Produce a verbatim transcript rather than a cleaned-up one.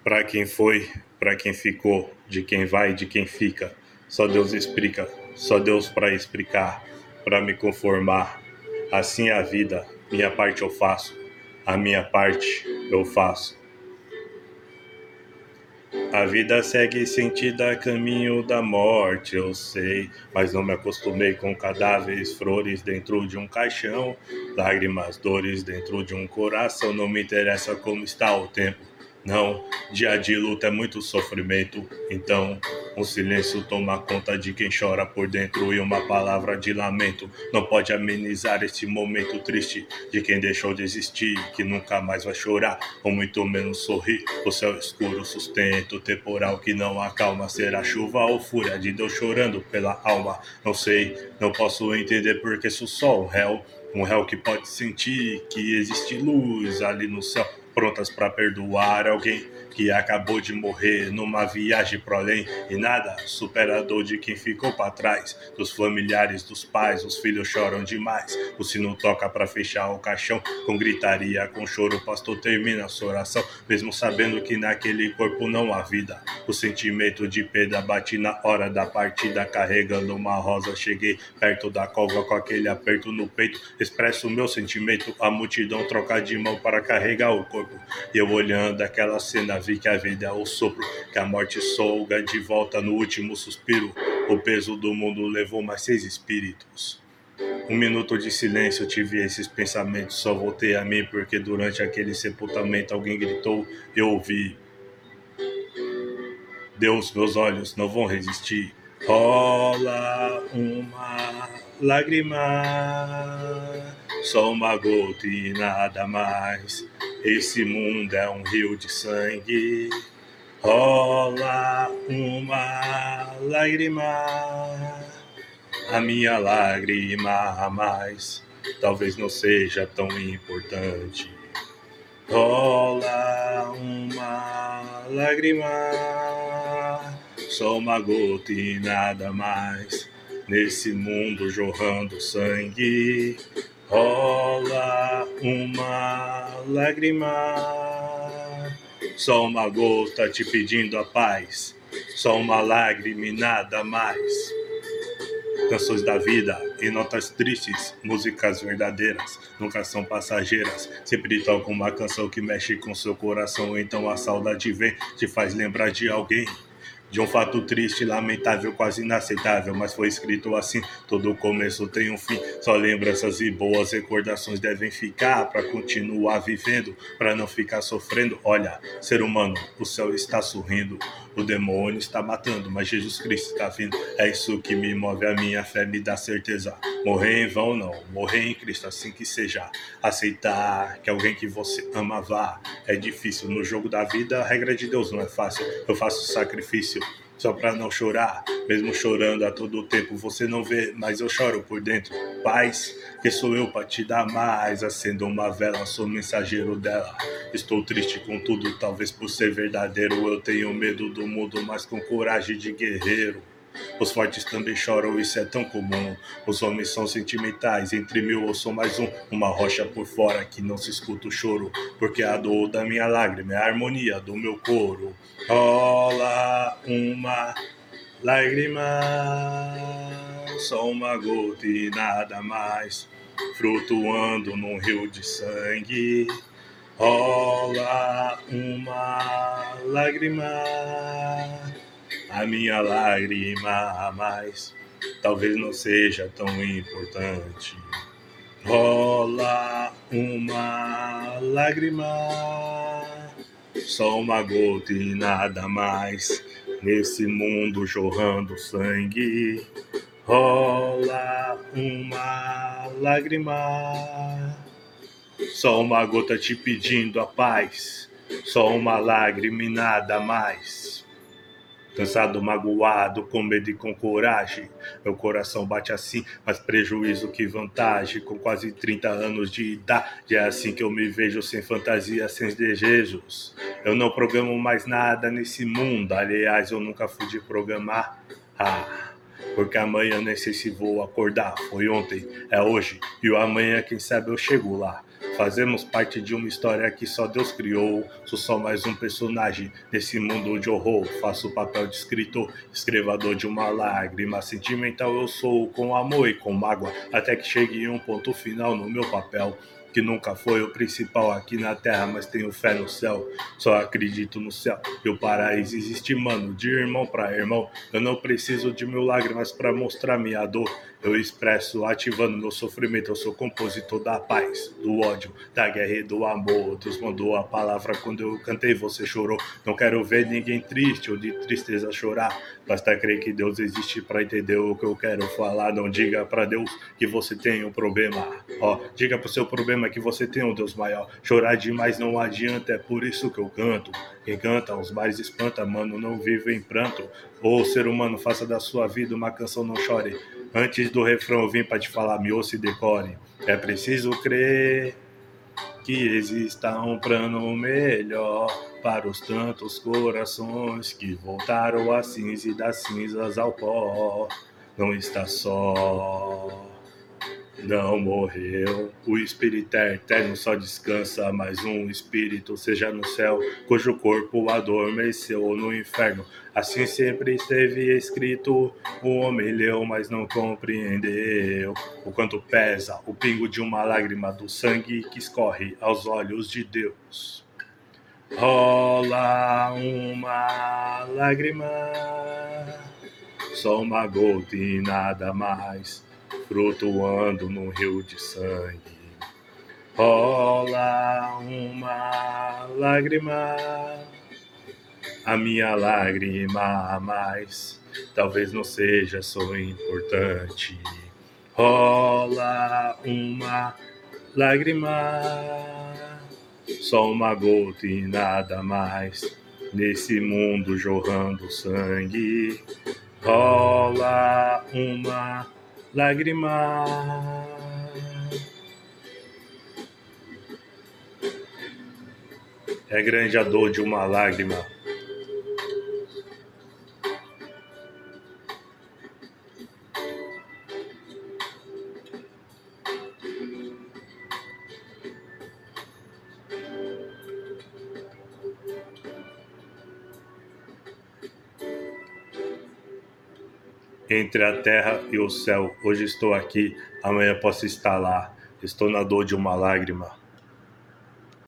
Pra quem foi, pra quem ficou, de quem vai, de quem fica. Só Deus explica, só Deus pra explicar, pra me conformar. Assim é a vida, minha parte eu faço, a minha parte eu faço. A vida segue sentida, caminho da morte, eu sei, mas não me acostumei com cadáveres, flores dentro de um caixão, lágrimas, dores dentro de um coração, não me interessa como está o tempo. Não, dia de luta é muito sofrimento, então um silêncio toma conta de quem chora por dentro e uma palavra de lamento não pode amenizar esse momento triste de quem deixou de existir, que nunca mais vai chorar, ou muito menos sorrir. O céu escuro, sustento temporal que não acalma, será chuva ou fúria de Deus chorando pela alma? Não sei, não posso entender porque sou só um réu, um réu que pode sentir que existe luz ali no céu, prontas para perdoar alguém que acabou de morrer numa viagem pro além, e nada supera a dor de quem ficou para trás, dos familiares, dos pais, os filhos choram demais, o sino toca para fechar o caixão, com gritaria, com choro, o pastor termina a sua oração, mesmo sabendo que naquele corpo não há vida, o sentimento de perda bate na hora da partida, carregando uma rosa, cheguei perto da cova com aquele aperto no peito, expresso o meu sentimento, a multidão troca de mão para carregar o corpo, e eu olhando aquela cena vi que a vida é o sopro, que a morte solga de volta no último suspiro, o peso do mundo levou mais seis espíritos. Um minuto de silêncio, eu tive esses pensamentos, só voltei a mim porque durante aquele sepultamento alguém gritou, eu ouvi. Deus, meus olhos não vão resistir. Rola uma lágrima, só uma gota e nada mais. Esse mundo é um rio de sangue. Rola uma lágrima, a minha lágrima a mais. Talvez não seja tão importante. Rola uma lágrima, só uma gota e nada mais. Nesse mundo jorrando sangue, rola uma lágrima, só uma gota te pedindo a paz, só uma lágrima e nada mais. Canções da vida e notas tristes, músicas verdadeiras, nunca são passageiras, sempre toca uma canção que mexe com seu coração, então a saudade vem, te faz lembrar de alguém, de um fato triste, lamentável, quase inaceitável, mas foi escrito assim, todo começo tem um fim, só lembranças e boas recordações devem ficar, pra continuar vivendo, pra não ficar sofrendo. Olha, ser humano, o céu está sorrindo, o demônio está matando, mas Jesus Cristo está vindo, é isso que me move, a minha fé me dá certeza, morrer em vão não, morrer em Cristo, assim que seja, aceitar que alguém que você ama vá, é difícil, no jogo da vida a regra de Deus não é fácil, eu faço sacrifício, só pra não chorar, mesmo chorando a todo tempo, você não vê, mas eu choro por dentro, paz, que sou eu pra te dar mais, acendo uma vela, sou mensageiro dela, estou triste com tudo, talvez por ser verdadeiro, eu tenho medo do mundo, mas com coragem de guerreiro. Os fortes também choram, isso é tão comum. Os homens são sentimentais, entre mil eu sou mais um. Uma rocha por fora que não se escuta o choro, porque a dor da minha lágrima é a harmonia do meu coro. Rola uma lágrima, só uma gota e nada mais, flutuando num rio de sangue. Rola uma lágrima, a minha lágrima a mais, talvez não seja tão importante. Rola uma lágrima, só uma gota e nada mais, nesse mundo jorrando sangue. Rola uma lágrima, só uma gota te pedindo a paz, só uma lágrima e nada mais. Cansado, magoado, com medo e com coragem, meu coração bate assim, mas prejuízo que vantagem, com quase trinta anos de idade, é assim que eu me vejo, sem fantasia, sem desejos. Eu não programo mais nada nesse mundo, aliás, eu nunca fui de programar, ah, porque amanhã nem sei se vou acordar, foi ontem, é hoje, e o amanhã quem sabe eu chego lá. Fazemos parte de uma história que só Deus criou. Sou só mais um personagem nesse mundo de horror. Faço o papel de escritor, escrevador de uma lágrima. Sentimental eu sou, com amor e com mágoa, até que chegue um ponto final no meu papel, que nunca foi o principal aqui na terra, mas tenho fé no céu. Só acredito no céu e o paraíso existe, mano, de irmão pra irmão. Eu não preciso de mil lágrimas pra mostrar minha dor. Eu expresso ativando meu sofrimento. Eu sou compositor da paz, do ódio, da guerra e do amor. Deus mandou a palavra quando eu cantei, você chorou. Não quero ver ninguém triste ou de tristeza chorar. Basta crer que Deus existe pra entender o que eu quero falar. Não diga pra Deus que você tem um problema. Ó, diga pro seu problema que você tem um Deus maior. Chorar demais não adianta, é por isso que eu canto. Quem canta os mares espanta, mano, não vive em pranto. Ô ser humano, faça da sua vida uma canção, não chore. Antes do refrão eu vim pra te falar, me ouça e decore. É preciso crer que exista um plano melhor para os tantos corações que voltaram à cinza e das cinzas ao pó. Não está só, não morreu. O espírito é eterno, só descansa. Mais um espírito, seja no céu, cujo corpo adormeceu no inferno. Assim sempre esteve escrito. O homem leu, mas não compreendeu o quanto pesa o pingo de uma lágrima do sangue que escorre aos olhos de Deus. Rola uma lágrima, só uma gota e nada mais, flutuando num rio de sangue. Rola uma lágrima, a minha lágrima a mais, talvez não seja só importante. Rola uma lágrima, só uma gota e nada mais, nesse mundo jorrando sangue. Rola uma lágrima. É grande a dor de uma lágrima. Entre a terra e o céu, hoje estou aqui, amanhã posso estar lá. Estou na dor de uma lágrima.